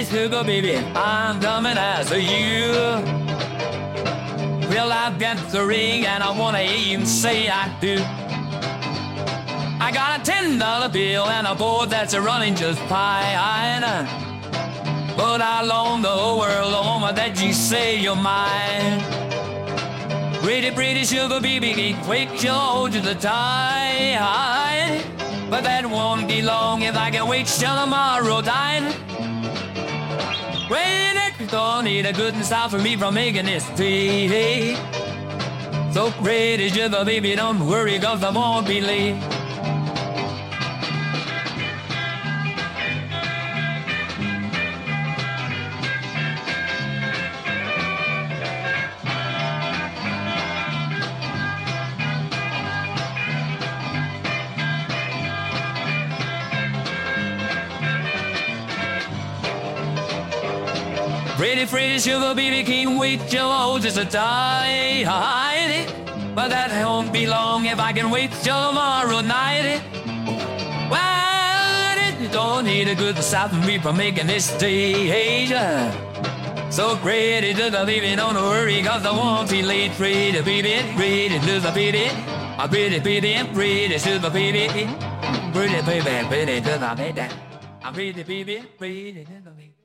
sugar baby, I'm coming as you. Well, I've got the ring and I wanna even say I do. I got a $10 bill and a board that's running just fine. But how long the whole world over that you say you're mine? Pretty, pretty sugar baby, can't wait till I hold you the tide. But that won't be long if I can wait till tomorrow night. Wait, don't need a good and stop for me from making this tea. So pretty sugar baby, don't worry, cause I won't be late. Pretty, pretty sugar baby, can't wait till I hold you so tight. But that won't be long if I can wait till tomorrow night. Well, it don't need a good stop me from making this stage. So pretty sugar baby, don't worry, cause I won't be late. Pretty baby, pretty sugar baby, pretty baby, pretty sugar baby, pretty baby, pretty sugar baby, pretty baby, pretty sugar baby.